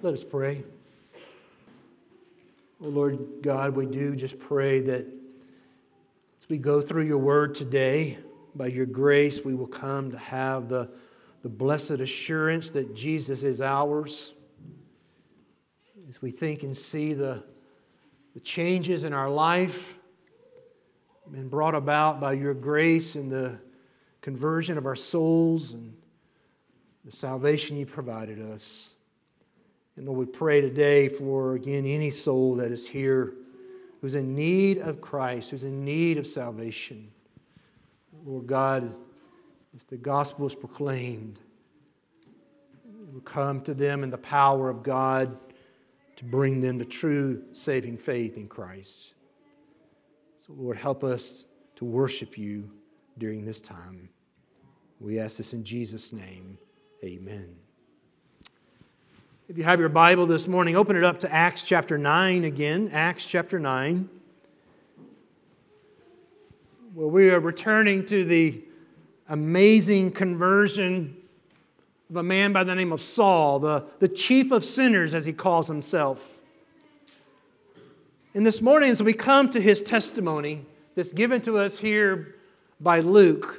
Let us pray. Oh Lord God, we do just pray that as we go through your word today, by your grace, we will come to have the blessed assurance that Jesus is ours. As we think and see the changes in our life been brought about by your grace and the conversion of our souls and the salvation you provided us. And Lord, we pray today for, again, any soul that is here who's in need of Christ, who's in need of salvation. Lord God, as the gospel is proclaimed, it will come to them in the power of God to bring them to true saving faith in Christ. So Lord, help us to worship you during this time. We ask this in Jesus' name. Amen. If you have your Bible this morning, open it up to Acts chapter 9 again. Acts chapter 9. Well, we are returning to the amazing conversion of a man by the name of Saul, the chief of sinners, as he calls himself. And this morning, as we come to his testimony that's given to us here by Luke,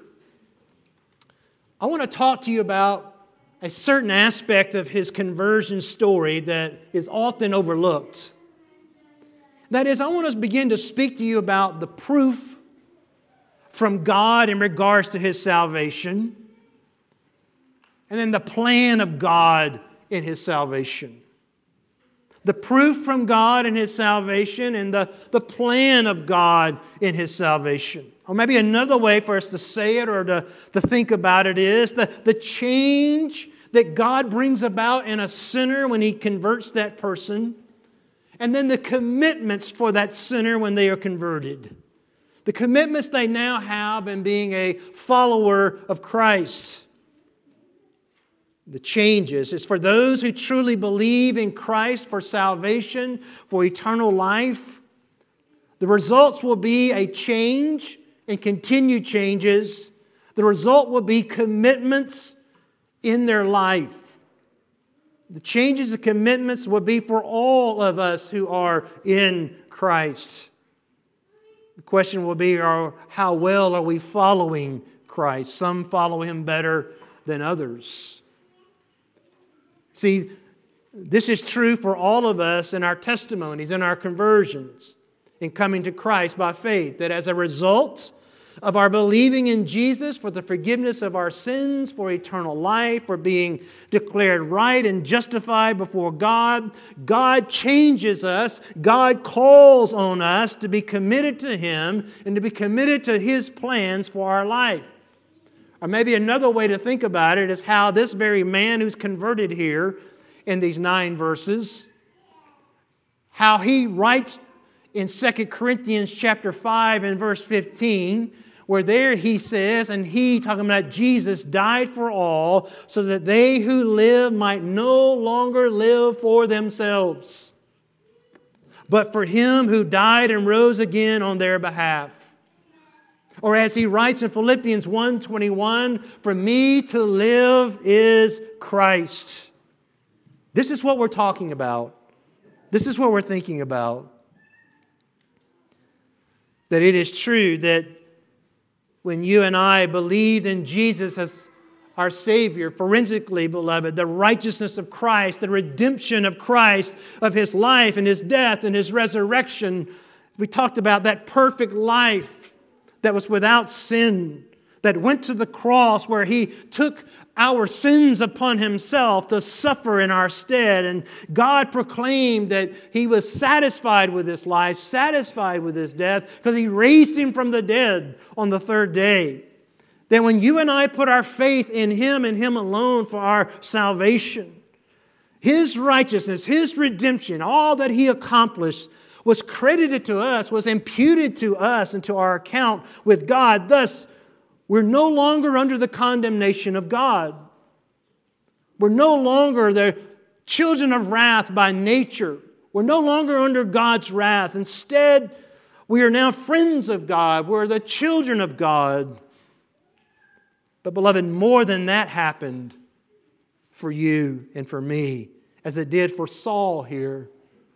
I want to talk to you about a certain aspect of his conversion story that is often overlooked. That is, I want to begin to speak to you about the proof from God in regards to his salvation, and then the plan of God in his salvation. The proof from God in his salvation and the plan of God in his salvation. Or maybe another way for us to say it or to think about it is the change that God brings about in a sinner when he converts that person, and then the commitments for that sinner when they are converted. The commitments they now have in being a follower of Christ. The changes is for those who truly believe in Christ for salvation, for eternal life. The results will be a change and continued changes. The result will be commitments in their life. The changes and commitments will be for all of us who are in Christ. The question will be, how well are we following Christ? Some follow Him better than others. See, this is true for all of us in our testimonies, in our conversions, in coming to Christ by faith, that as a result of our believing in Jesus for the forgiveness of our sins, for eternal life, for being declared right and justified before God, God changes us. God calls on us to be committed to Him and to be committed to His plans for our life. Or maybe another way to think about it is how this very man who's converted here in these 9 verses, how he writes in 2 Corinthians chapter 5 and verse 15, where there he says, and he, talking about Jesus, died for all, so that they who live might no longer live for themselves, but for Him who died and rose again on their behalf. Or as he writes in Philippians 1:21, for me to live is Christ. This is what we're talking about. This is what we're thinking about. That it is true that when you and I believed in Jesus as our Savior, forensically, beloved, the righteousness of Christ, the redemption of Christ, of His life and His death and His resurrection, we talked about that perfect life that was without sin, that went to the cross where He took our sins upon Himself to suffer in our stead. And God proclaimed that He was satisfied with His life, satisfied with His death, because He raised Him from the dead on the 3rd day. Then when you and I put our faith in Him and Him alone for our salvation, His righteousness, His redemption, all that He accomplished was credited to us, was imputed to us and to our account with God. Thus, we're no longer under the condemnation of God. We're no longer the children of wrath by nature. We're no longer under God's wrath. Instead, we are now friends of God. We're the children of God. But beloved, more than that happened for you and for me as it did for Saul here,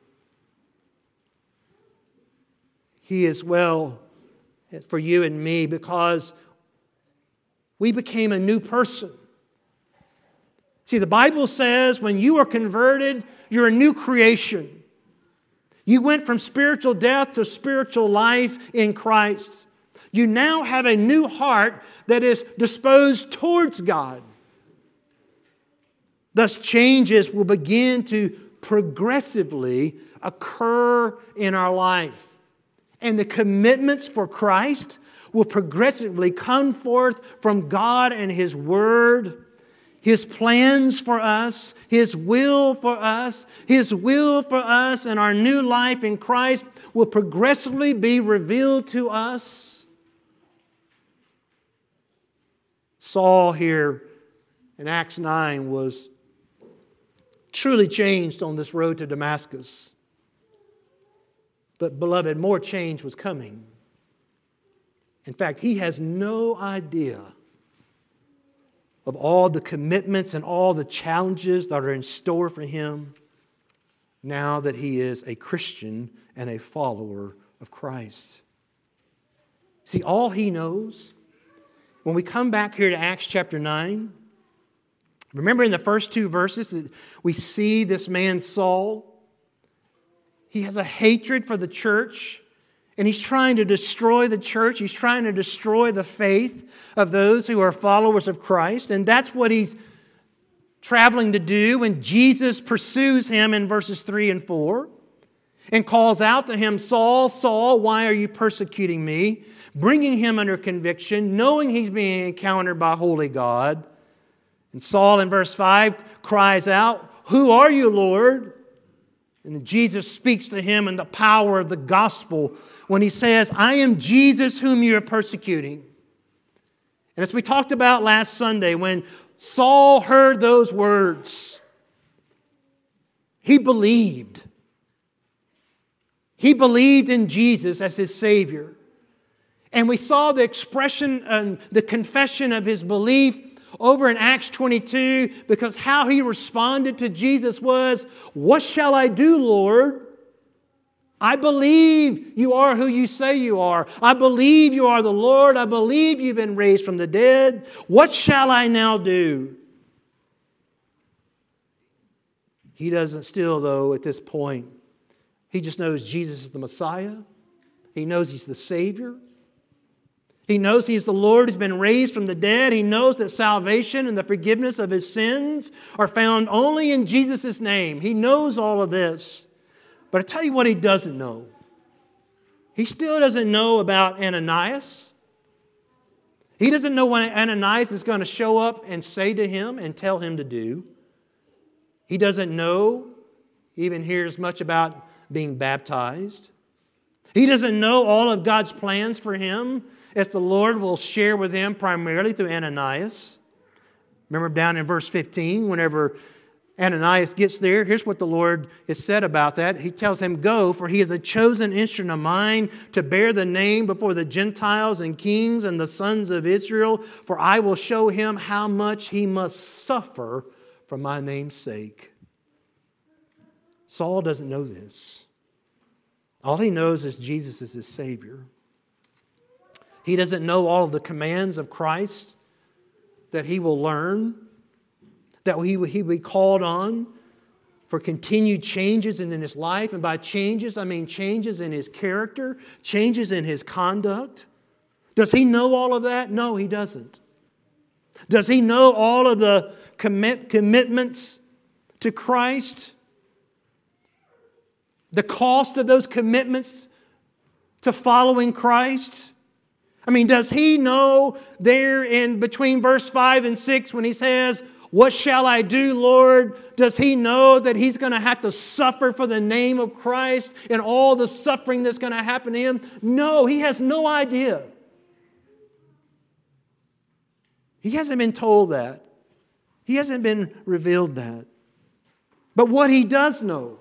He as well for you and me, because we became a new person. See, the Bible says when you are converted, you're a new creation. You went from spiritual death to spiritual life in Christ. You now have a new heart that is disposed towards God. Thus, changes will begin to progressively occur in our life. And the commitments for Christ will progressively come forth from God and His Word, His plans for us, His will for us, His will for us and our new life in Christ will progressively be revealed to us. Saul here in Acts 9 was truly changed on this road to Damascus. But beloved, more change was coming. In fact, he has no idea of all the commitments and all the challenges that are in store for him now that he is a Christian and a follower of Christ. See, all he knows, when we come back here to Acts chapter 9, remember in the first two verses, we see this man Saul. He has a hatred for the church, and he's trying to destroy the church. He's trying to destroy the faith of those who are followers of Christ, and that's what he's traveling to do when Jesus pursues him in verses 3 and 4 and calls out to him, Saul, Saul, why are you persecuting me? Bringing him under conviction, knowing he's being encountered by holy God. And Saul in verse 5 cries out, who are you, Lord? And Jesus speaks to him in the power of the gospel when he says, I am Jesus whom you are persecuting. And as we talked about last Sunday, when Saul heard those words, he believed. He believed in Jesus as his Savior. And we saw the expression and the confession of his belief over in Acts 22, because how he responded to Jesus was, what shall I do, Lord? I believe you are who you say you are. I believe you are the Lord. I believe you've been raised from the dead. What shall I now do? He doesn't still, though, at this point. He just knows Jesus is the Messiah. He knows He's the Savior. He knows He's the Lord who's been raised from the dead. He knows that salvation and the forgiveness of his sins are found only in Jesus' name. He knows all of this. But I tell you what he doesn't know. He still doesn't know about Ananias. He doesn't know what Ananias is going to show up and say to him and tell him to do. He doesn't know, even hears much about being baptized. He doesn't know all of God's plans for him, as the Lord will share with him primarily through Ananias. Remember down in verse 15, whenever Ananias gets there, here's what the Lord has said about that. He tells him, go, for he is a chosen instrument of mine to bear the name before the Gentiles and kings and the sons of Israel, for I will show him how much he must suffer for my name's sake. Saul doesn't know this. All he knows is Jesus is his Savior. He doesn't know all of the commands of Christ that he will learn, that he will be called on for continued changes in his life. And by changes, I mean changes in his character, changes in his conduct. Does he know all of that? No, he doesn't. Does he know all of the commitments to Christ? The cost of those commitments to following Christ? I mean, does he know there in between verse 5 and 6 when he says, what shall I do, Lord? Does he know that he's going to have to suffer for the name of Christ and all the suffering that's going to happen to him? No, he has no idea. He hasn't been told that. He hasn't been revealed that. But what he does know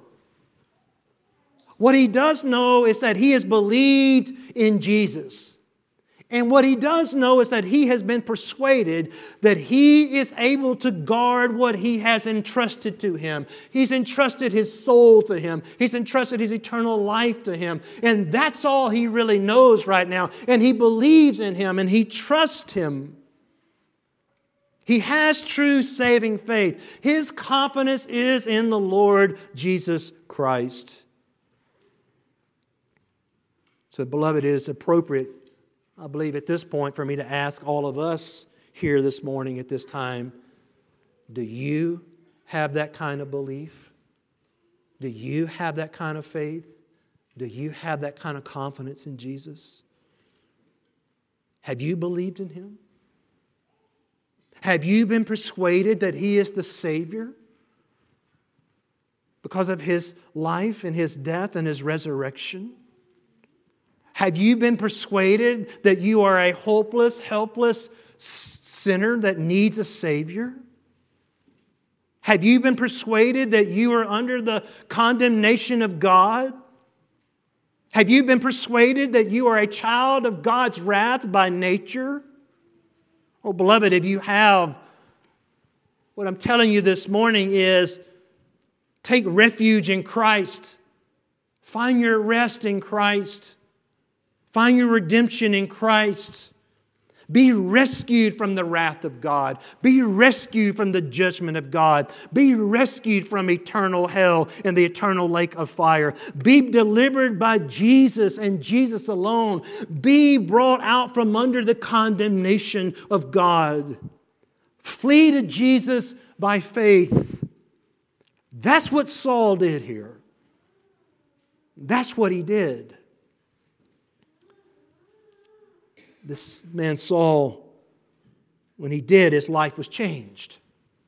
is that he has believed in Jesus. And what he does know is that he has been persuaded that he is able to guard what he has entrusted to him. He's entrusted his soul to him. He's entrusted his eternal life to him. And that's all he really knows right now. And he believes in him and he trusts him. He has true saving faith. His confidence is in the Lord Jesus Christ. So, beloved, it is appropriate, I believe, at this point for me to ask all of us here this morning at this time, do you have that kind of belief? Do you have that kind of faith? Do you have that kind of confidence in Jesus? Have you believed in Him? Have you been persuaded that He is the Savior because of His life and His death and His resurrection? Have you been persuaded that you are a hopeless, helpless sinner that needs a Savior? Have you been persuaded that you are under the condemnation of God? Have you been persuaded that you are a child of God's wrath by nature? Oh, beloved, if you have, what I'm telling you this morning is take refuge in Christ. Find your rest in Christ. Find your redemption in Christ. Be rescued from the wrath of God. Be rescued from the judgment of God. Be rescued from eternal hell and the eternal lake of fire. Be delivered by Jesus and Jesus alone. Be brought out from under the condemnation of God. Flee to Jesus by faith. That's what Saul did here. That's what he did. This man Saul, when he did, his life was changed.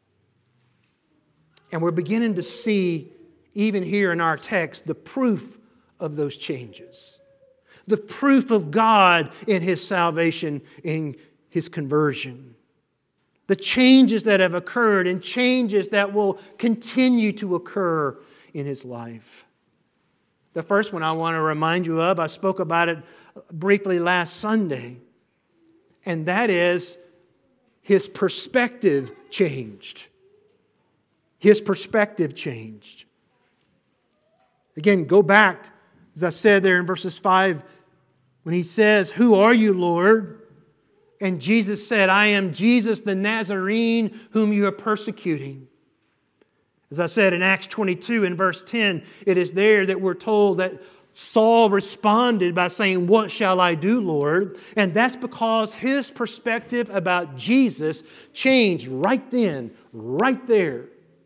And we're beginning to see, even here in our text, the proof of those changes. The proof of God in His salvation, in His conversion. The changes that have occurred and changes that will continue to occur in his life. The first one I want to remind you of, I spoke about it briefly last Sunday. And that is, his perspective changed. His perspective changed. Again, go back, as I said there in verses 5, when he says, "Who are you, Lord?" And Jesus said, "I am Jesus the Nazarene whom you are persecuting." As I said in Acts 22 in verse 10, it is there that we're told that Saul responded by saying, "What shall I do, Lord?" And that's because his perspective about Jesus changed right then, right there.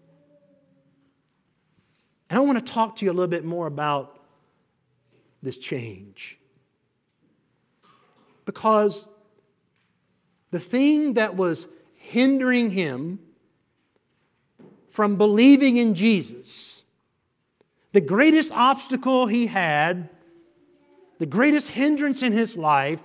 And I want to talk to you a little bit more about this change. Because the thing that was hindering him from believing in Jesus, the greatest obstacle he had, the greatest hindrance in his life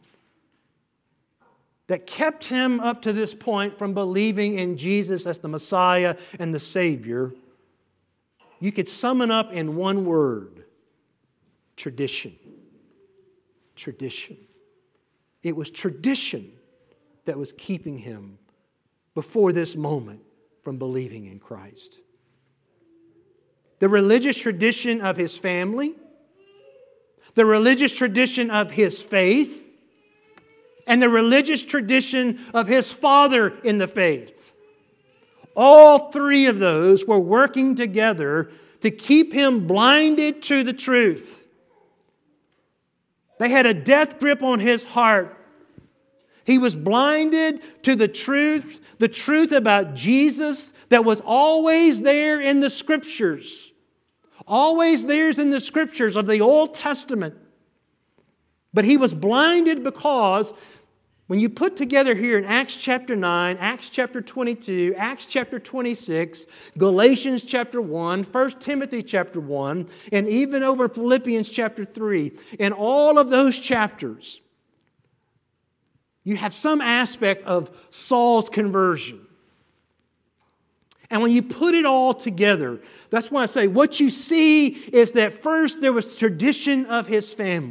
that kept him up to this point from believing in Jesus as the Messiah and the Savior, you could sum it up in one word: tradition. Tradition. It was tradition that was keeping him before this moment from believing in Christ. The religious tradition of his family, the religious tradition of his faith, and the religious tradition of his father in the faith. All three of those were working together to keep him blinded to the truth. They had a death grip on his heart. He was blinded to the truth about Jesus that was always there in the Scriptures. Always there in the Scriptures of the Old Testament. But he was blinded because when you put together here in Acts chapter 9, Acts chapter 22, Acts chapter 26, Galatians chapter 1, 1 Timothy chapter 1, and even over Philippians chapter 3, in all of those chapters, you have some aspect of Saul's conversion. And when you put it all together, that's why I say what you see is that first there was tradition of his family.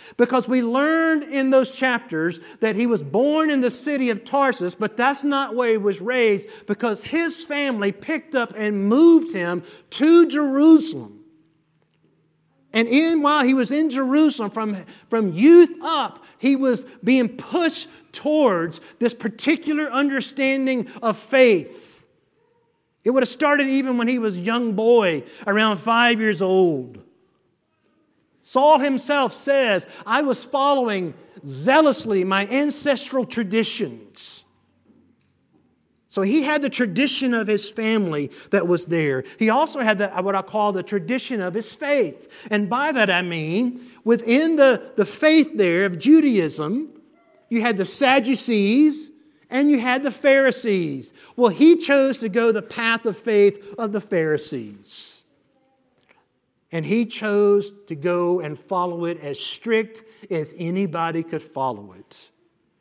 Because we learned in those chapters that he was born in the city of Tarsus, but that's not where he was raised, because his family picked up and moved him to Jerusalem. And while he was in Jerusalem, from youth up, he was being pushed towards this particular understanding of faith. It would have started even when he was a young boy, around 5 years old. Saul himself says, I was following zealously my ancestral traditions. So he had the tradition of his family that was there. He also had what I call the tradition of his faith. And by that I mean, within the faith there of Judaism, you had the Sadducees and you had the Pharisees. Well, he chose to go the path of faith of the Pharisees. And he chose to go and follow it as strict as anybody could follow it.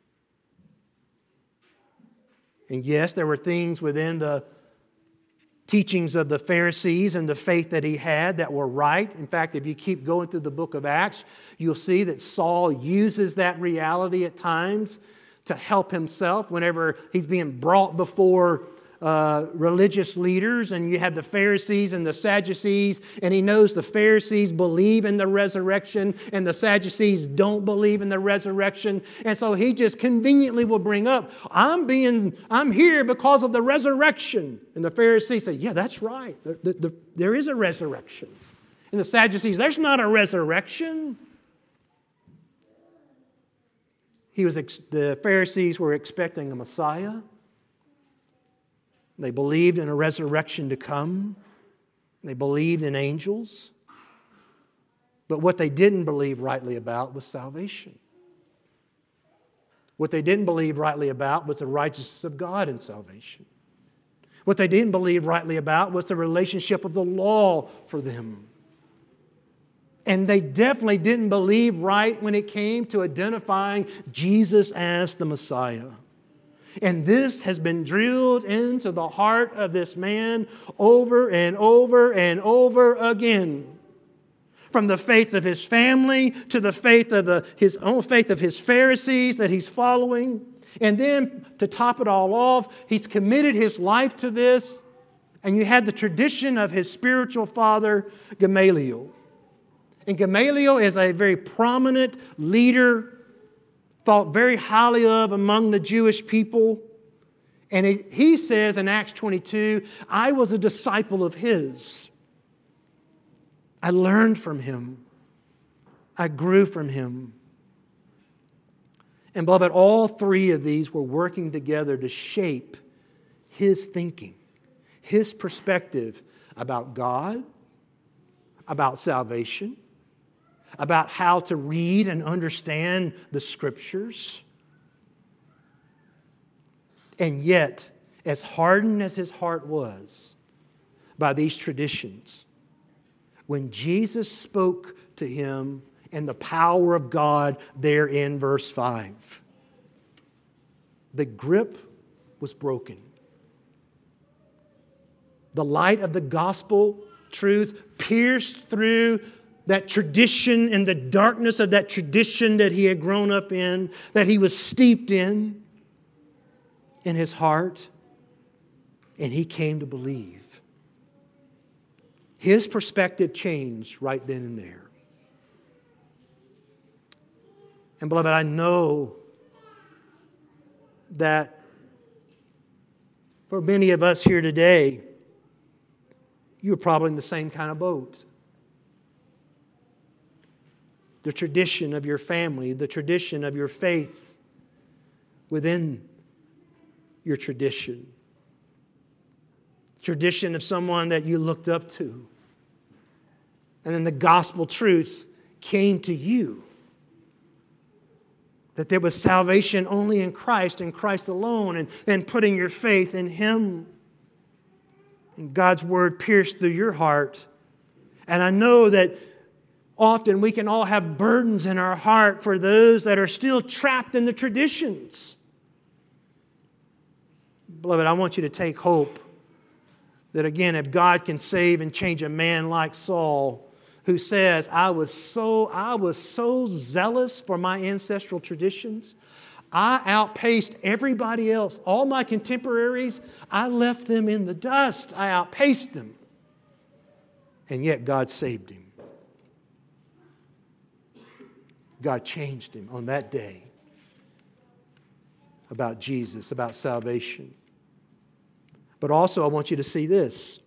And yes, there were things within the teachings of the Pharisees and the faith that he had that were right. In fact, if you keep going through the book of Acts, you'll see that Saul uses that reality at times to help himself whenever he's being brought before religious leaders, and you have the Pharisees and the Sadducees, and he knows the Pharisees believe in the resurrection and the Sadducees don't believe in the resurrection, and so he just conveniently will bring up, I'm here because of the resurrection. And the Pharisees say, yeah, that's right, there is a resurrection. And the Sadducees, there's not a resurrection. The Pharisees were expecting a Messiah. They believed in a resurrection to come. They believed in angels. But what they didn't believe rightly about was salvation. What they didn't believe rightly about was the righteousness of God in salvation. What they didn't believe rightly about was the relationship of the law for them. And they definitely didn't believe right when it came to identifying Jesus as the Messiah. And this has been drilled into the heart of this man over and over and over again. From the faith of his family to the faith of his own faith of his Pharisees that he's following. And then to top it all off, he's committed his life to this. And you had the tradition of his spiritual father, Gamaliel. And Gamaliel is a very prominent leader, thought very highly of among the Jewish people. And he says in Acts 22, I was a disciple of his. I learned from him. I grew from him. And beloved, all three of these were working together to shape his thinking, his perspective about God, about salvation, about how to read and understand the Scriptures. And yet, as hardened as his heart was by these traditions, when Jesus spoke to him in the power of God there in verse 5, the grip was broken. The light of the gospel truth pierced through that tradition and the darkness of that tradition that he had grown up in, that he was steeped in his heart, and he came to believe. His perspective changed right then and there. And beloved, I know that for many of us here today, you're probably in the same kind of boat. The tradition of your family, the tradition of your faith within your tradition. Tradition of someone that you looked up to. And then the gospel truth came to you. That there was salvation only in Christ and Christ alone, and putting your faith in Him. And God's word pierced through your heart. And I know that often we can all have burdens in our heart for those that are still trapped in the traditions. Beloved, I want you to take hope that again, if God can save and change a man like Saul, who says, I was so zealous for my ancestral traditions. I outpaced everybody else. All my contemporaries, I left them in the dust. I outpaced them. And yet God saved him. God changed him on that day about Jesus, about salvation. But also I want you to see this.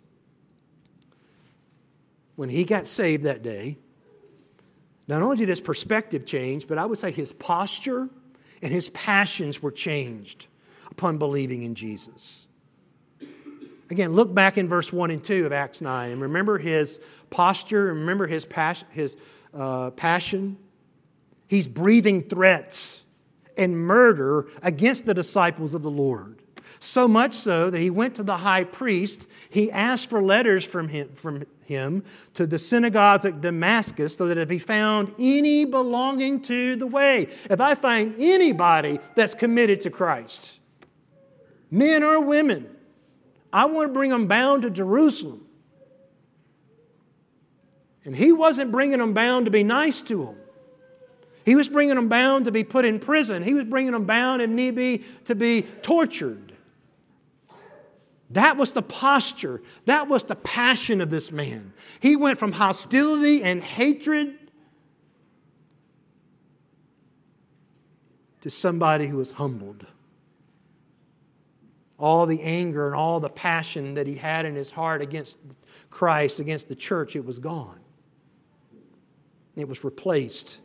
When he got saved that day, not only did his perspective change, but I would say his posture and his passions were changed upon believing in Jesus. Again, look back in verse 1 and 2 of Acts 9 and remember his posture, and remember his passion. He's breathing threats and murder against the disciples of the Lord. So much so that he went to the high priest. He asked for letters from him to the synagogues at Damascus so that if he found any belonging to the way, if I find anybody that's committed to Christ, men or women, I want to bring them bound to Jerusalem. And he wasn't bringing them bound to be nice to them. He was bringing them bound to be put in prison. He was bringing them bound and need be to be tortured. That was the posture. That was the passion of this man. He went from hostility and hatred to somebody who was humbled. All the anger and all the passion that he had in his heart against Christ, against the church, it was gone. It was replaced.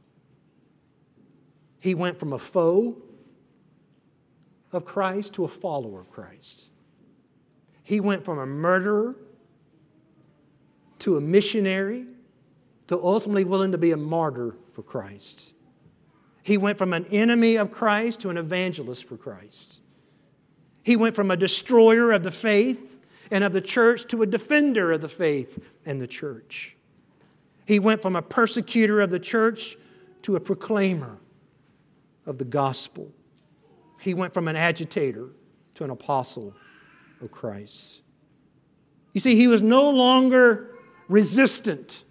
He went from a foe of Christ to a follower of Christ. He went from a murderer to a missionary to ultimately willing to be a martyr for Christ. He went from an enemy of Christ to an evangelist for Christ. He went from a destroyer of the faith and of the church to a defender of the faith and the church. He went from a persecutor of the church to a proclaimer of the gospel. He went from an agitator to an apostle of Christ. You see, he was no longer resistant.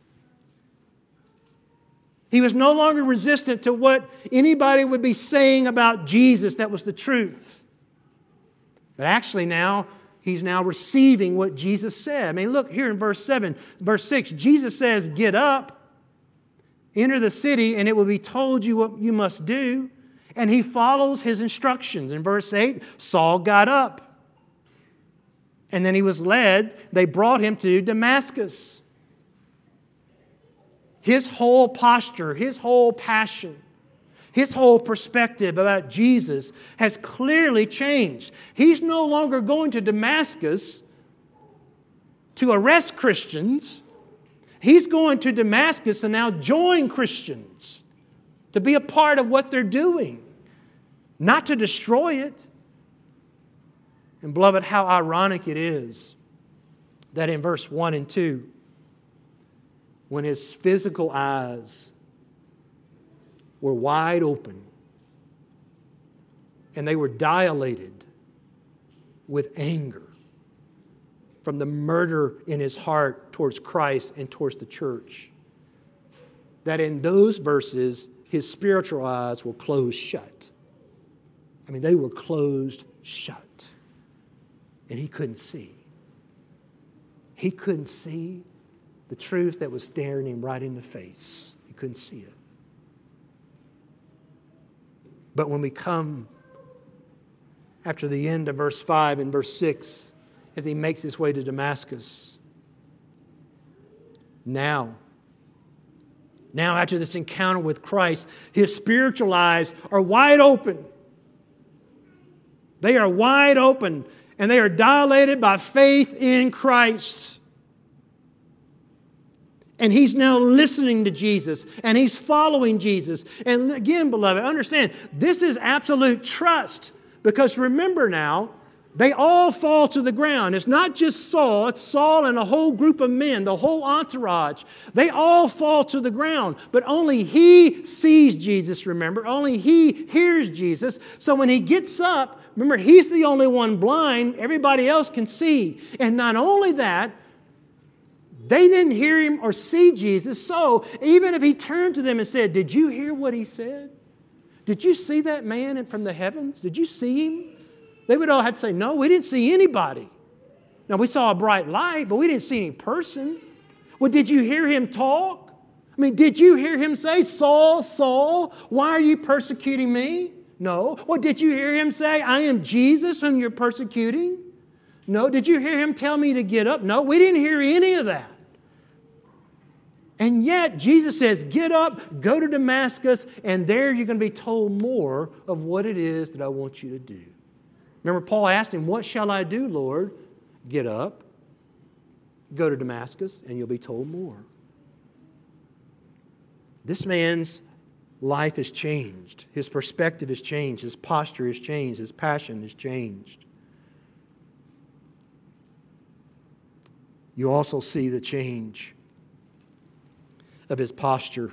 He was no longer resistant to what anybody would be saying about Jesus that was the truth. But actually now, he's now receiving what Jesus said. I mean, look here in verse 6, Jesus says, get up, enter the city, and it will be told you what you must do. And he follows his instructions. In verse 8, Saul got up. And then he was led. They brought him to Damascus. His whole posture, his whole passion, his whole perspective about Jesus has clearly changed. He's no longer going to Damascus to arrest Christians. He's going to Damascus to now join Christians, to be a part of what they're doing, not to destroy it. And beloved, how ironic it is that in verse 1 and 2, when his physical eyes were wide open and they were dilated with anger from the murder in his heart towards Christ and towards the church, that in those verses, his spiritual eyes were closed shut. I mean, they were closed shut. And he couldn't see. He couldn't see the truth that was staring him right in the face. He couldn't see it. But when we come after the end of verse 5 and verse 6, as he makes his way to Damascus, now after this encounter with Christ, his spiritual eyes are wide open. They are wide open. And they are dilated by faith in Christ. And he's now listening to Jesus. And he's following Jesus. And again, beloved, understand, this is absolute trust. Because remember now, they all fall to the ground. It's not just Saul. It's Saul and a whole group of men, the whole entourage. They all fall to the ground. But only he sees Jesus, remember. Only he hears Jesus. So when he gets up, remember, he's the only one blind. Everybody else can see. And not only that, They didn't hear him or see Jesus. So even if he turned to them and said, did you hear what he said? Did you see that man from the heavens? Did you see him? They would all have to say, no, we didn't see anybody. Now, we saw a bright light, but we didn't see any person. Well, did you hear him talk? I mean, did you hear him say, Saul, Saul, why are you persecuting me? No. Well, did you hear him say, I am Jesus whom you're persecuting? No. Did you hear him tell me to get up? No, we didn't hear any of that. And yet, Jesus says, get up, go to Damascus, and there you're going to be told more of what it is that I want you to do. Remember, Paul asked him, what shall I do, Lord? Get up, go to Damascus, and you'll be told more. This man's life has changed. His perspective has changed. His posture has changed. His passion has changed. You also see the change of his posture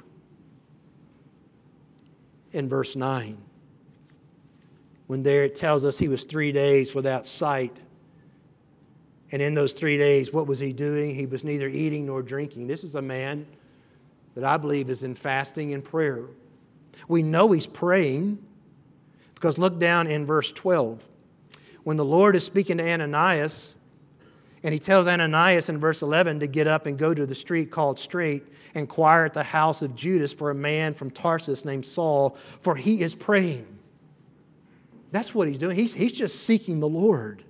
in verse 9. When there it tells us he was 3 days without sight. And in those 3 days, what was he doing? He was neither eating nor drinking. This is a man that I believe is in fasting and prayer. We know he's praying because look down in verse 12. When the Lord is speaking to Ananias, and he tells Ananias in verse 11 to get up and go to the street called Straight, inquire at the house of Judas for a man from Tarsus named Saul, for he is praying. That's what he's doing. He's just seeking the Lord.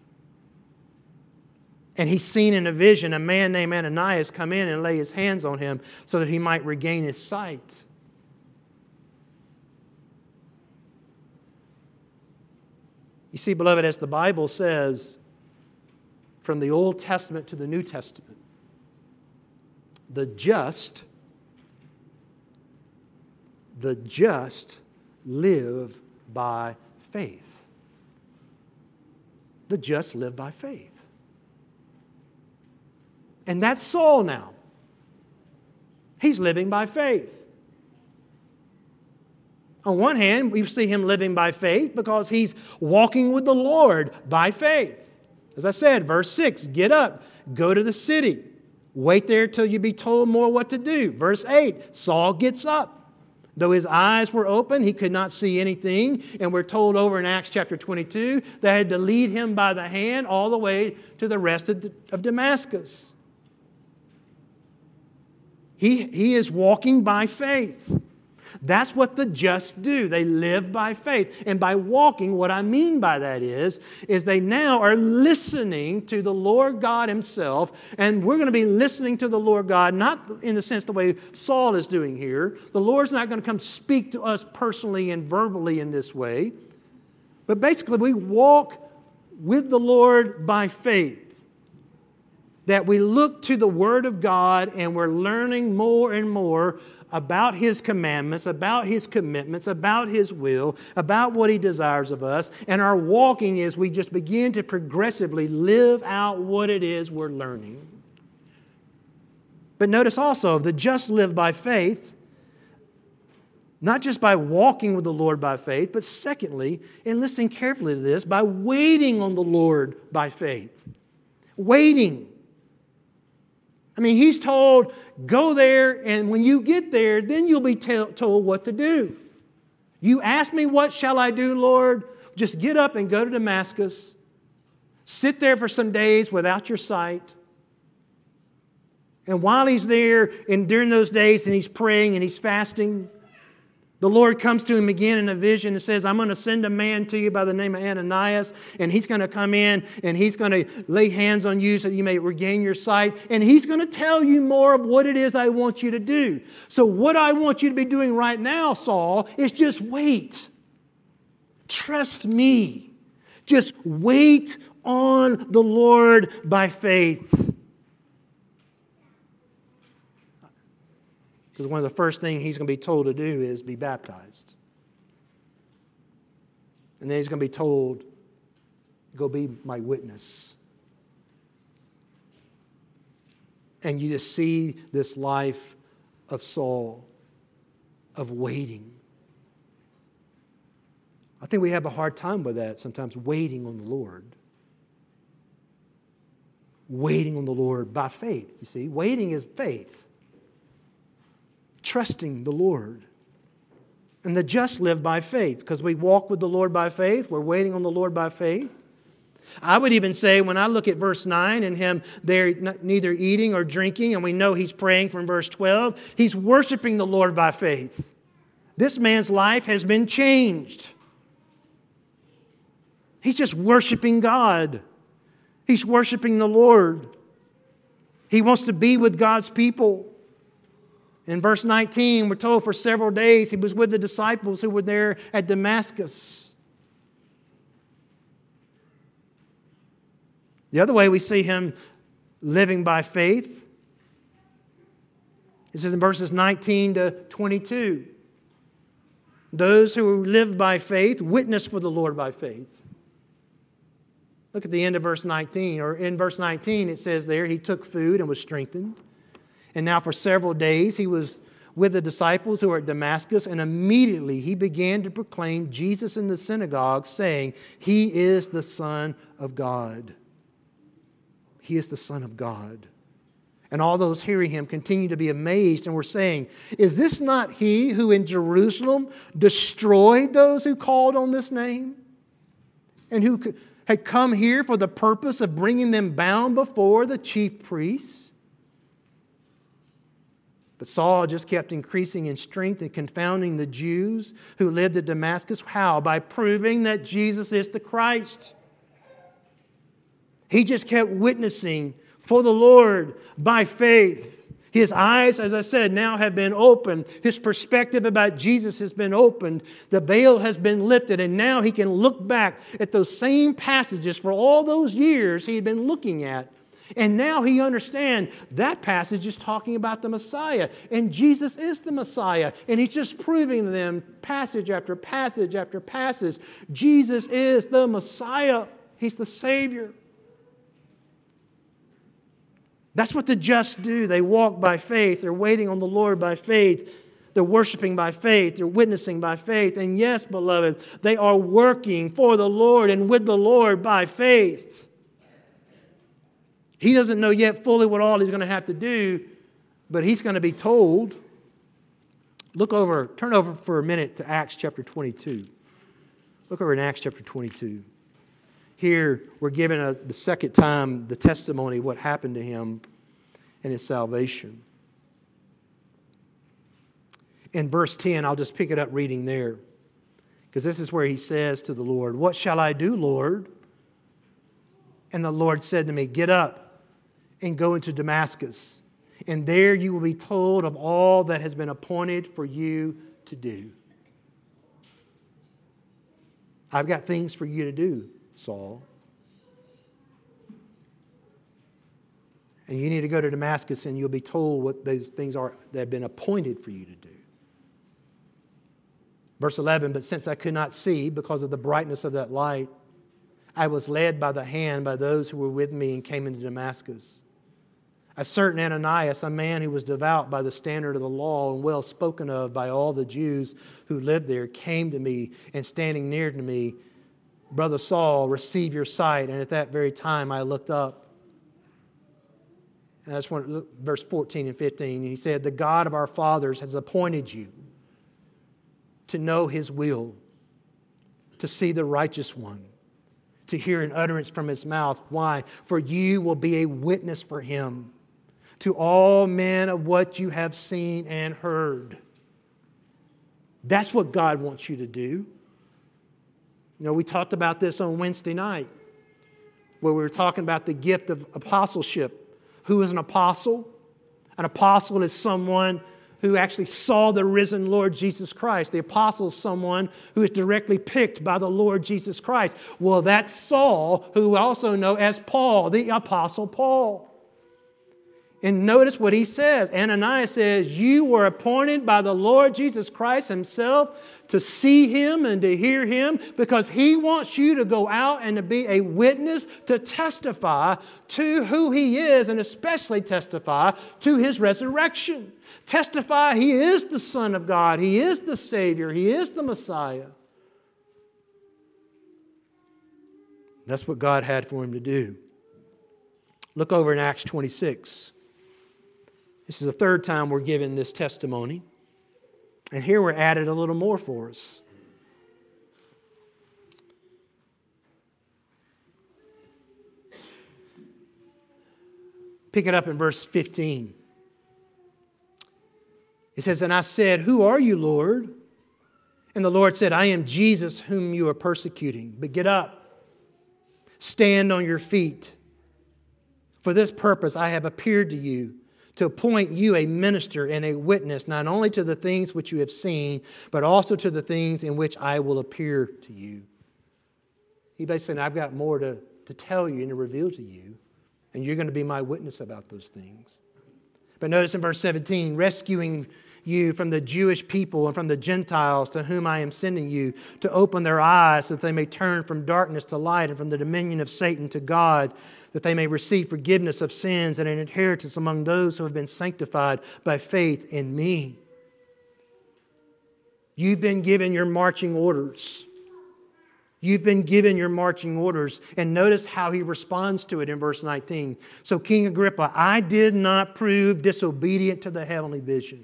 And he's seen in a vision a man named Ananias come in and lay his hands on him so that he might regain his sight. You see, beloved, as the Bible says, from the Old Testament to the New Testament, the just live by faith. The just live by faith. And that's Saul now. He's living by faith. On one hand, we see him living by faith because he's walking with the Lord by faith. As I said, verse 6, get up, go to the city. Wait there till you be told more what to do. Verse 8, Saul gets up. Though his eyes were open, he could not see anything. And we're told over in Acts chapter 22, they had to lead him by the hand all the way to the rest of Damascus. He is walking by faith. That's what the just do. They live by faith. And by walking, what I mean by that is they now are listening to the Lord God Himself. And we're going to be listening to the Lord God, not in the sense the way Saul is doing here. The Lord's not going to come speak to us personally and verbally in this way. But basically, we walk with the Lord by faith. That we look to the Word of God and we're learning more and more about His commandments, about His commitments, about His will, about what He desires of us. And our walking is we just begin to progressively live out what it is we're learning. But notice also, the just live by faith, not just by walking with the Lord by faith, but secondly, and listening carefully to this, by waiting on the Lord by faith. Waiting. I mean, He's told, go there, and when you get there, then you'll be told what to do. You ask me, what shall I do, Lord? Just get up and go to Damascus. Sit there for some days without your sight. And while He's there, and during those days, and He's praying and He's fasting, the Lord comes to him again in a vision and says, I'm going to send a man to you by the name of Ananias, and he's going to come in and he's going to lay hands on you so that you may regain your sight, and he's going to tell you more of what it is I want you to do. So what I want you to be doing right now, Saul, is just wait. Trust me. Just wait on the Lord by faith. Because one of the first things he's going to be told to do is be baptized. And then he's going to be told, go be my witness. And you just see this life of Saul, of waiting. I think we have a hard time with that sometimes, waiting on the Lord. waiting on the Lord by faith. You see, waiting is faith. Trusting the Lord. And the just live by faith, because we walk with the Lord by faith. We're waiting on the Lord by faith. I would even say, when I look at verse 9 and him there neither eating or drinking, and we know he's praying from verse 12, he's worshiping the Lord by faith. This man's life has been changed. He's just worshiping God. He's worshiping the Lord. He wants to be with God's people. In verse 19, we're told for several days he was with the disciples who were there at Damascus. The other way we see him living by faith is in verses 19 to 22. Those who live by faith witness for the Lord by faith. Look at the end of verse 19. Or in verse 19 it says there, he took food and was strengthened. And now for several days he was with the disciples who were at Damascus, and immediately he began to proclaim Jesus in the synagogue, saying, He is the Son of God. He is the Son of God. And all those hearing him continued to be amazed and were saying, Is this not he who in Jerusalem destroyed those who called on this name? And who had come here for the purpose of bringing them bound before the chief priests? But Saul just kept increasing in strength and confounding the Jews who lived at Damascus. How? By proving that Jesus is the Christ. He just kept witnessing for the Lord by faith. His eyes, as I said, now have been opened. His perspective about Jesus has been opened. The veil has been lifted. And now he can look back at those same passages for all those years he had been looking at. And now he understands that passage is talking about the Messiah. And Jesus is the Messiah. And he's just proving to them passage after passage after passage. Jesus is the Messiah. He's the Savior. That's what the just do. They walk by faith. They're waiting on the Lord by faith. They're worshiping by faith. They're witnessing by faith. And yes, beloved, they are working for the Lord and with the Lord by faith. He doesn't know yet fully what all he's going to have to do, but he's going to be told. Turn over for a minute to Acts chapter 22. Look over in Acts chapter 22. Here, we're given the second time the testimony of what happened to him and his salvation. In verse 10, I'll just pick it up reading there, because this is where he says to the Lord, What shall I do, Lord? And the Lord said to me, Get up and go into Damascus, and there you will be told of all that has been appointed for you to do. I've got things for you to do, Saul. And you need to go to Damascus, and you'll be told what those things are that have been appointed for you to do. Verse 11, But since I could not see because of the brightness of that light, I was led by the hand by those who were with me and came into Damascus. A certain Ananias, a man who was devout by the standard of the law and well spoken of by all the Jews who lived there, came to me, and standing near to me, Brother Saul, receive your sight. And at that very time I looked up. And I just want to look verse 14 and 15. And he said, The God of our fathers has appointed you to know His will, to see the righteous one, to hear an utterance from His mouth. Why? For you will be a witness for Him to all men of what you have seen and heard. That's what God wants you to do. You know, we talked about this on Wednesday night, where we were talking about the gift of apostleship. Who is an apostle? An apostle is someone who actually saw the risen Lord Jesus Christ. The apostle is someone who is directly picked by the Lord Jesus Christ. Well, that's Saul, who we also know as Paul, the Apostle Paul. And notice what he says. Ananias says, You were appointed by the Lord Jesus Christ Himself to see Him and to hear Him, because He wants you to go out and to be a witness, to testify to who He is, and especially testify to His resurrection. Testify He is the Son of God. He is the Savior. He is the Messiah. That's what God had for him to do. Look over in Acts 26. This is the third time we're given this testimony. And here we're added a little more for us. Pick it up in verse 15. It says, "And I said, 'Who are you, Lord?' And the Lord said, 'I am Jesus whom you are persecuting. But get up, stand on your feet. For this purpose I have appeared to you, to appoint you a minister and a witness, not only to the things which you have seen, but also to the things in which I will appear to you.'" He basically said, "I've got more to tell you and to reveal to you, and you're going to be my witness about those things." But notice in verse 17, "Rescuing you from the Jewish people and from the Gentiles to whom I am sending you, to open their eyes so that they may turn from darkness to light and from the dominion of Satan to God, that they may receive forgiveness of sins and an inheritance among those who have been sanctified by faith in me." You've been given your marching orders. You've been given your marching orders. And notice how he responds to it in verse 19. "So King Agrippa, I did not prove disobedient to the heavenly vision,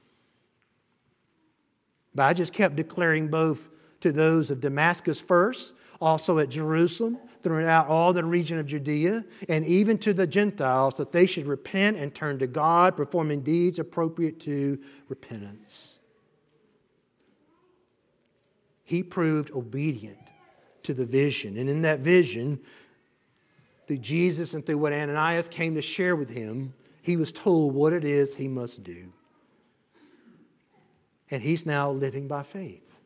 but I just kept declaring both to those of Damascus first, also at Jerusalem, throughout all the region of Judea, and even to the Gentiles, that they should repent and turn to God, performing deeds appropriate to repentance." He proved obedient to the vision. And in that vision, through Jesus and through what Ananias came to share with him, he was told what it is he must do. And he's now living by faith.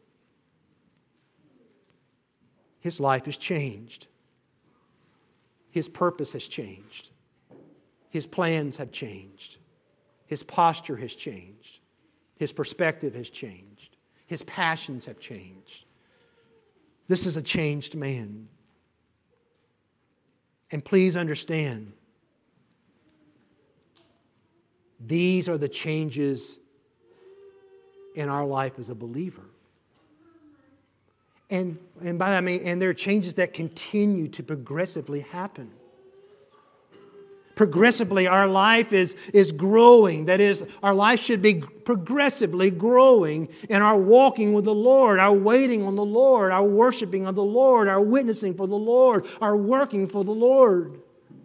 His life has changed. His purpose has changed. His plans have changed. His posture has changed. His perspective has changed. His passions have changed. This is a changed man. And please understand, these are the changes in our life as a believer. And by that I mean, and there are changes that continue to progressively happen. Progressively, our life is growing. That is, our life should be progressively growing in our walking with the Lord, our waiting on the Lord, our worshiping of the Lord, our witnessing for the Lord, our working for the Lord.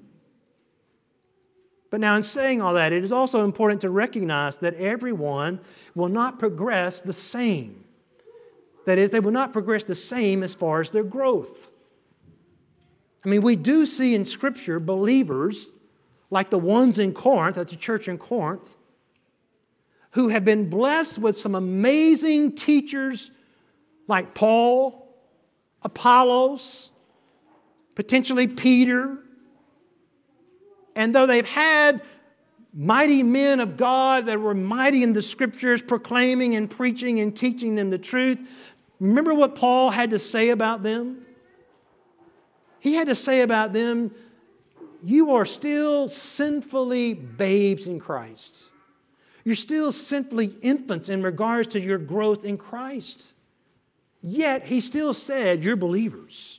But now in saying all that, it is also important to recognize that everyone will not progress the same. That is, they will not progress the same as far as their growth. I mean, we do see in Scripture believers like the ones in Corinth, at the church in Corinth, who have been blessed with some amazing teachers like Paul, Apollos, potentially Peter. And though they've had mighty men of God that were mighty in the Scriptures, proclaiming and preaching and teaching them the truth, remember what Paul had to say about them? He had to say about them, you are still sinfully babes in Christ. You're still sinfully infants in regards to your growth in Christ. Yet, he still said, you're believers.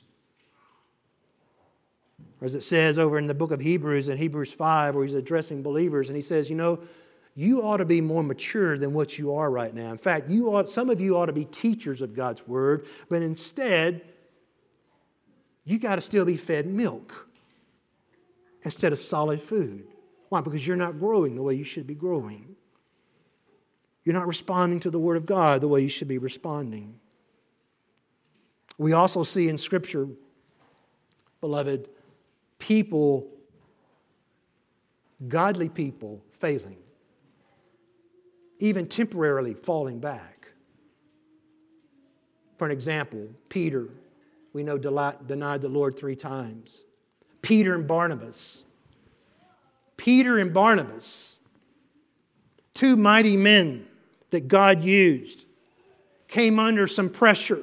Or as it says over in the book of Hebrews, in Hebrews 5, where he's addressing believers, and he says, you ought to be more mature than what you are right now. In fact, some of you ought to be teachers of God's Word, but instead, you got to still be fed milk instead of solid food. Why? Because you're not growing the way you should be growing. You're not responding to the Word of God the way you should be responding. We also see in Scripture, beloved, people, godly people, failing. Even temporarily falling back. For an example, Peter, we know, denied the Lord 3 times. Peter and Barnabas. Peter and Barnabas, 2 mighty men that God used, came under some pressure.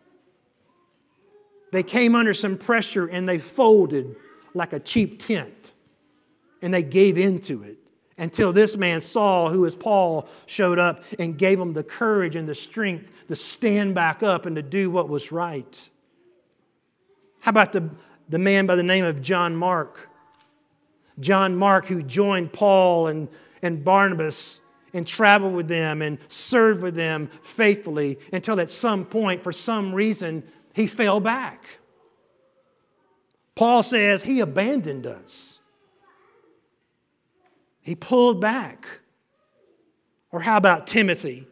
They came under some pressure and they folded like a cheap tent. And they gave into it until this man Saul, who is Paul, showed up and gave them the courage and the strength to stand back up and to do what was right. How about the man by the name of John Mark? John Mark, who joined Paul and Barnabas and traveled with them and served with them faithfully until at some point, for some reason, he fell back. Paul says he abandoned us. He pulled back. Or how about Timothy,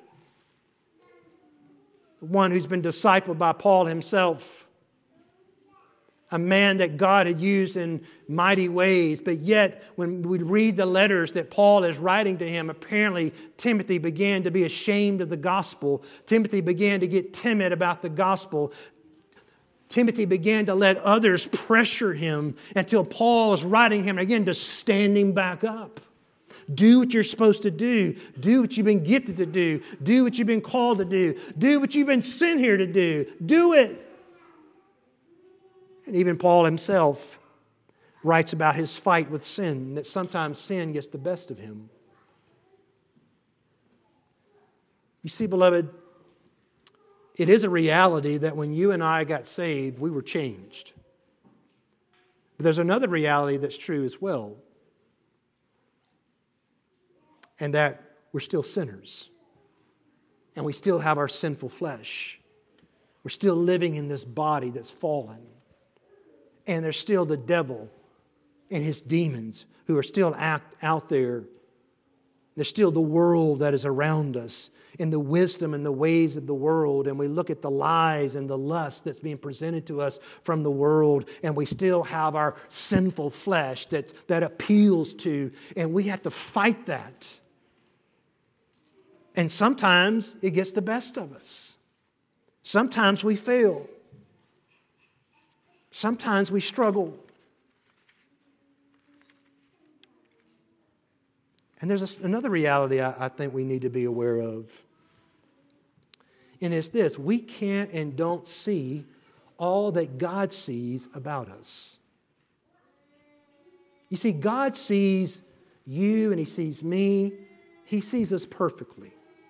the one who's been discipled by Paul himself? A man that God had used in mighty ways, but yet when we read the letters that Paul is writing to him, apparently Timothy began to be ashamed of the gospel. Timothy began to get timid about the gospel. Timothy began to let others pressure him until Paul is writing him again to stand him back up. Do what you're supposed to do. Do what you've been gifted to do. Do what you've been called to do. Do what you've been sent here to do. Do it. And even Paul himself writes about his fight with sin, that sometimes sin gets the best of him. You see, beloved, it is a reality that when you and I got saved, we were changed. But there's another reality that's true as well, and that we're still sinners, and we still have our sinful flesh. We're still living in this body that's fallen. And there's still the devil and his demons who are still out there. There's still the world that is around us and the wisdom and the ways of the world. And we look at the lies and the lust that's being presented to us from the world. And we still have our sinful flesh that appeals to. And we have to fight that. And sometimes it gets the best of us. Sometimes we fail. Sometimes we struggle. And there's another reality I think we need to be aware of. And it's this: we can't and don't see all that God sees about us. You see, God sees you and He sees me. He sees us perfectly.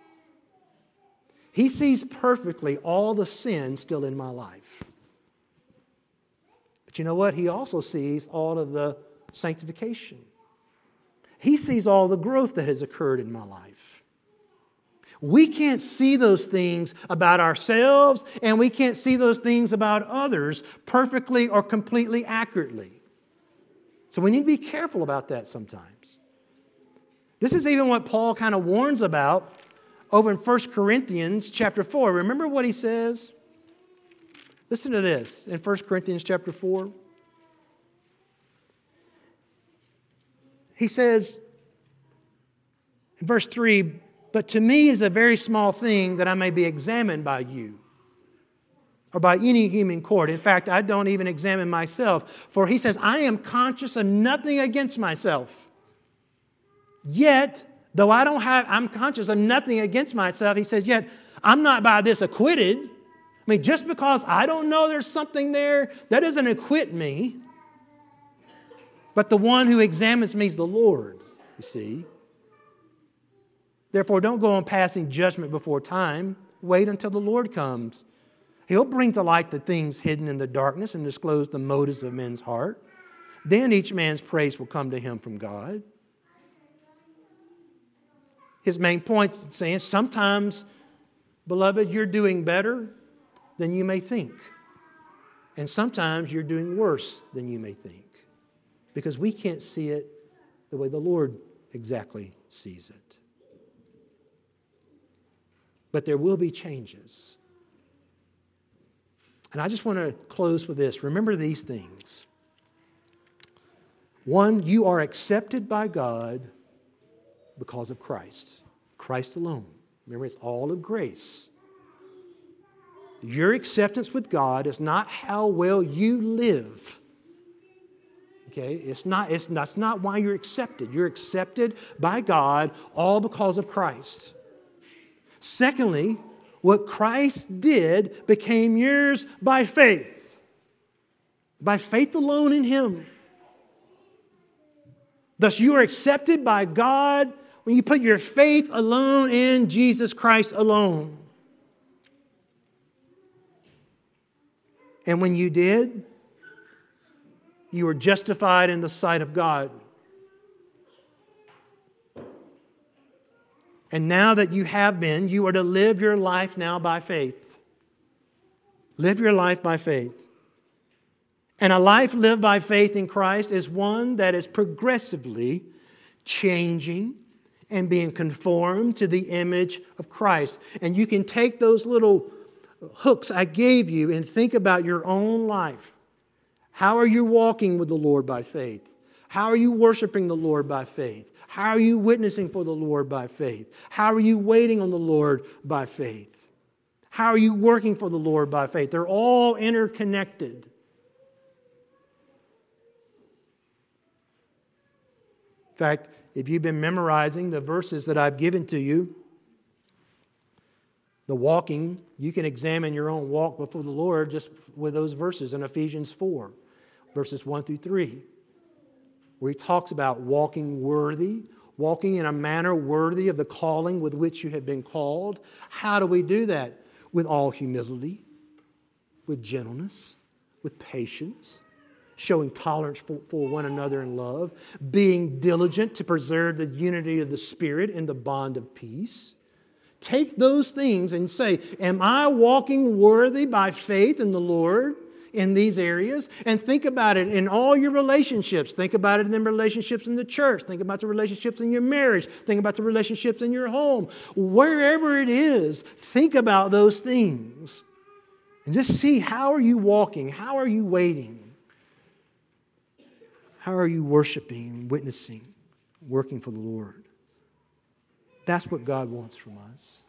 He sees perfectly all the sin still in my life. But you know what? He also sees all of the sanctification. He sees all the growth that has occurred in my life. We can't see those things about ourselves, and we can't see those things about others perfectly or completely accurately. So we need to be careful about that sometimes. This is even what Paul kind of warns about over in 1 Corinthians chapter 4. Remember what he says? Listen to this in 1 Corinthians chapter 4. He says in verse 3, "But to me is a very small thing that I may be examined by you or by any human court. In fact, I don't even examine myself. For," he says, "I am conscious of nothing against myself. Yet, though I'm conscious of nothing against myself," he says, "yet I'm not by this acquitted." I mean, just because I don't know there's something there, that doesn't acquit me. But the one who examines me is the Lord, you see. Therefore, don't go on passing judgment before time. Wait until the Lord comes. He'll bring to light the things hidden in the darkness and disclose the motives of men's heart. Then each man's praise will come to him from God. His main point is saying sometimes, beloved, you're doing better than you may think. And sometimes you're doing worse than you may think. Because we can't see it the way the Lord exactly sees it. But there will be changes. And I just want to close with this. Remember these things. One, you are accepted by God because of Christ. Christ alone. Remember, it's all of grace. Your acceptance with God is not how well you live. Okay? That's not why you're accepted. You're accepted by God all because of Christ. Secondly, what Christ did became yours by faith. By faith alone in Him. Thus, you are accepted by God when you put your faith alone in Jesus Christ alone. And when you did, you were justified in the sight of God. And now that you have been, you are to live your life now by faith. Live your life by faith. And a life lived by faith in Christ is one that is progressively changing and being conformed to the image of Christ. And you can take those little hooks I gave you and think about your own life. How are you walking with the Lord by faith? How are you worshiping the Lord by faith? How are you witnessing for the Lord by faith? How are you waiting on the Lord by faith? How are you working for the Lord by faith? They're all interconnected. In fact, if you've been memorizing the verses that I've given to you, the walking, you can examine your own walk before the Lord just with those verses in Ephesians 4, verses 1 through 3, where he talks about walking worthy, walking in a manner worthy of the calling with which you have been called. How do we do that? With all humility, with gentleness, with patience, showing tolerance for one another in love, being diligent to preserve the unity of the Spirit in the bond of peace. Take those things and say, am I walking worthy by faith in the Lord in these areas? And think about it in all your relationships. Think about it in the relationships in the church. Think about the relationships in your marriage. Think about the relationships in your home. Wherever it is, think about those things. And just see, how are you walking? How are you waiting? How are you worshiping, witnessing, working for the Lord? That's what God wants from us.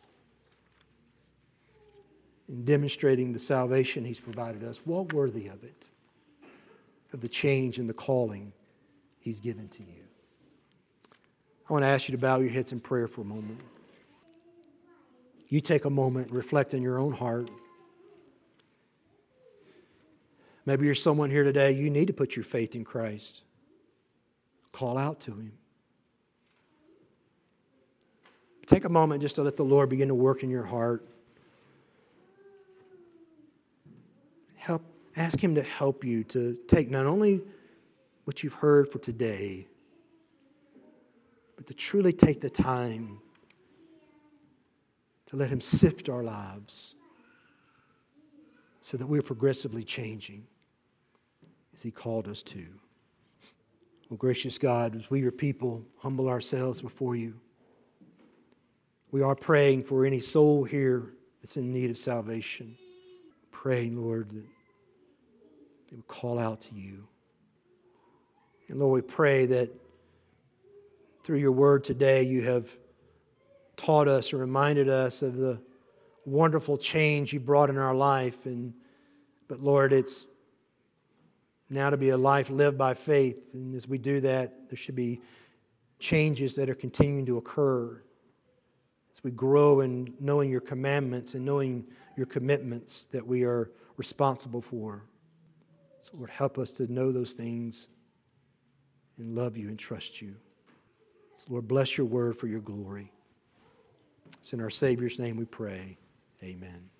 In demonstrating the salvation He's provided us, walk worthy of it, of the change and the calling He's given to you. I want to ask you to bow your heads in prayer for a moment. You take a moment and reflect in your own heart. Maybe you're someone here today, you need to put your faith in Christ. Call out to Him. Take a moment just to let the Lord begin to work in your heart. Ask Him to help you to take not only what you've heard for today, but to truly take the time to let Him sift our lives so that we're progressively changing as He called us to. Oh, gracious God, as we, your people, humble ourselves before you, we are praying for any soul here that's in need of salvation. Praying, Lord, that they would call out to you. And Lord, we pray that through your word today, you have taught us and reminded us of the wonderful change you brought in our life. But Lord, it's now to be a life lived by faith. And as we do that, there should be changes that are continuing to occur as we grow in knowing your commandments and knowing your commitments that we are responsible for. So Lord, help us to know those things and love you and trust you. So Lord, bless your word for your glory. It's in our Savior's name we pray. Amen.